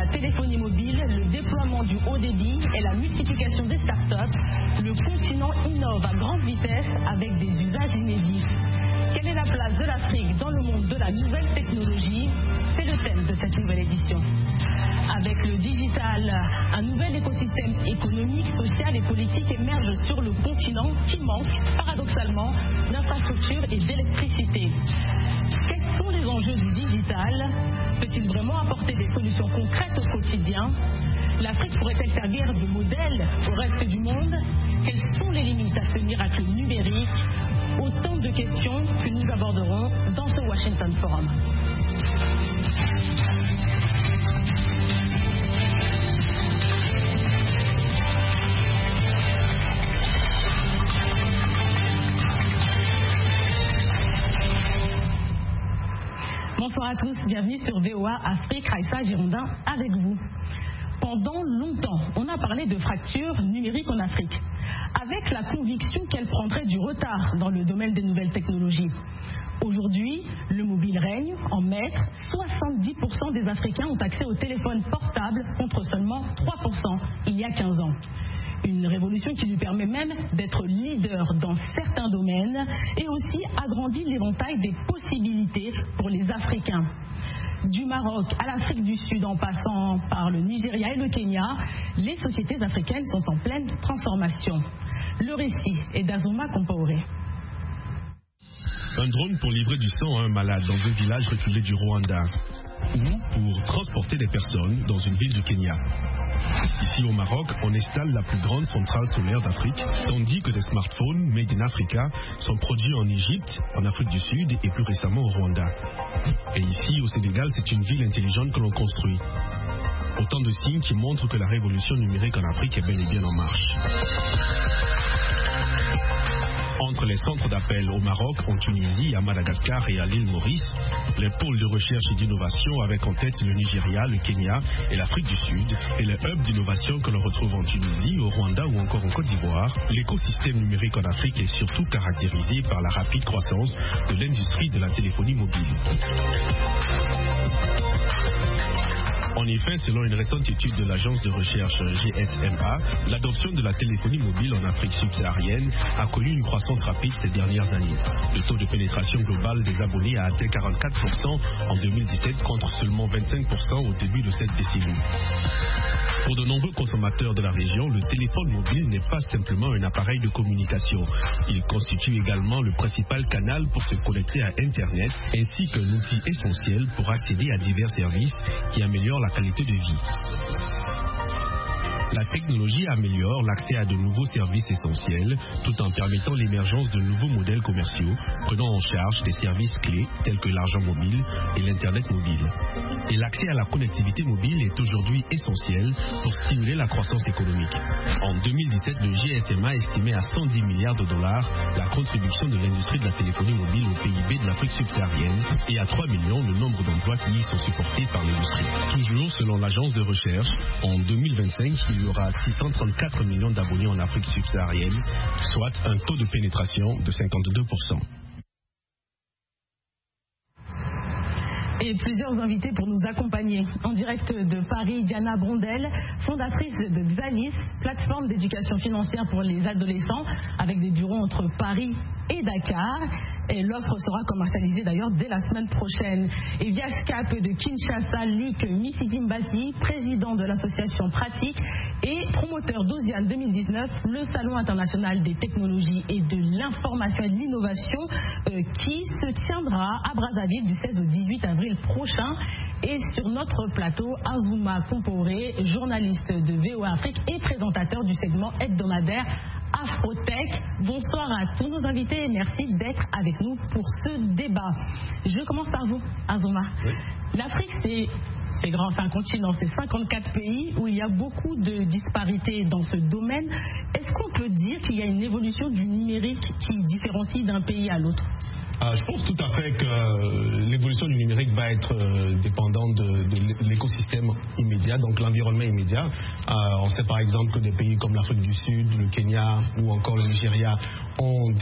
la téléphonie mobile, le déploiement du haut débit et la multiplication des startups, le continent innove à grande vitesse avec des usages inédits. Quelle est la place de l'Afrique dans le monde de la nouvelle technologie? C'est le thème de cette nouvelle édition. Avec le digital, un nouvel écosystème économique, social et politique émerge sur le continent qui manque, paradoxalement, d'infrastructures et d'électricité. Quels sont les enjeux du digital? Peut-il vraiment apporter des solutions concrètes au quotidien? L'Afrique pourrait-elle servir de modèle au reste du monde? Quelles sont les limites à ce miracle numérique? Autant de questions que nous aborderons dans ce Washington Forum. Bonsoir à tous, bienvenue sur VOA Afrique, Raïssa Girondin avec vous. Pendant longtemps, on a parlé de fracture numérique en Afrique, avec la conviction qu'elle prendrait du retard dans le domaine des nouvelles technologies. Aujourd'hui, le mobile règne en maître. 70% des Africains ont accès au téléphone portable contre seulement 3% il y a 15 ans. Une révolution qui lui permet même d'être leader dans certains domaines et aussi agrandit l'éventail des possibilités pour les Africains. Du Maroc à l'Afrique du Sud en passant par le Nigeria et le Kenya, les sociétés africaines sont en pleine transformation. Le récit est d'Azuma Compaoré. Un drone pour livrer du sang à un malade dans un village reculé du Rwanda ou pour transporter des personnes dans une ville du Kenya. Ici au Maroc, on installe la plus grande centrale solaire d'Afrique, tandis que des smartphones made in Africa sont produits en Égypte, en Afrique du Sud et plus récemment au Rwanda. Et ici au Sénégal, c'est une ville intelligente que l'on construit. Autant de signes qui montrent que la révolution numérique en Afrique est bel et bien en marche. Entre les centres d'appel au Maroc, en Tunisie, à Madagascar et à l'île Maurice, les pôles de recherche et d'innovation avec en tête le Nigeria, le Kenya et l'Afrique du Sud, et les hubs d'innovation que l'on retrouve en Tunisie, au Rwanda ou encore en Côte d'Ivoire, l'écosystème numérique en Afrique est surtout caractérisé par la rapide croissance de l'industrie de la téléphonie mobile. En effet, selon une récente étude de l'agence de recherche GSMA, l'adoption de la téléphonie mobile en Afrique subsaharienne a connu une croissance rapide ces dernières années. Le taux de pénétration globale des abonnés a atteint 44% en 2017 contre seulement 25% au début de cette décennie. Pour de nombreux consommateurs de la région, le téléphone mobile n'est pas simplement un appareil de communication. Il constitue également le principal canal pour se connecter à Internet, ainsi qu'un outil essentiel pour accéder à divers services qui améliorent la qualité de vie. La technologie améliore l'accès à de nouveaux services essentiels tout en permettant l'émergence de nouveaux modèles commerciaux prenant en charge des services clés tels que l'argent mobile et l'Internet mobile. Et l'accès à la connectivité mobile est aujourd'hui essentiel pour stimuler la croissance économique. En 2017, le GSMA estimait à 110 milliards de dollars la contribution de l'industrie de la téléphonie mobile au PIB de l'Afrique subsaharienne et à 3 millions le nombre d'emplois qui y sont supportés par l'industrie. Toujours selon l'agence de recherche, en 2025, il y aura 634 millions d'abonnés en Afrique subsaharienne, soit un taux de pénétration de 52%. Et plusieurs invités pour nous accompagner. En direct de Paris, Diana Brondel, fondatrice de Xalis, plateforme d'éducation financière pour les adolescents, avec des bureaux entre Paris et Dakar. Et l'offre sera commercialisée d'ailleurs dès la semaine prochaine. Et via Skype de Kinshasa, Luc Misidimbasi, président de l'association Pratique et promoteur d'Osiane 2019, le salon international des technologies et de l'information et de l'innovation qui se tiendra à Brazzaville du 16 au 18 avril prochain. Et sur notre plateau, Azuma Compaoré, journaliste de VOA Afrique et présentateur du segment hebdomadaire Afrotech. Bonsoir à tous nos invités et merci d'être avec nous pour ce débat. Je commence par vous, Azuma. Oui. L'Afrique, c'est grand, c'est un continent, c'est 54 pays où il y a beaucoup de disparités dans ce domaine. Est-ce qu'on peut dire qu'il y a une évolution du numérique qui différencie d'un pays à l'autre ? Je pense tout à fait que l'évolution du numérique va être dépendante de l'écosystème immédiat, donc l'environnement immédiat. On sait par exemple que des pays comme l'Afrique du Sud, le Kenya ou encore le Nigeria ont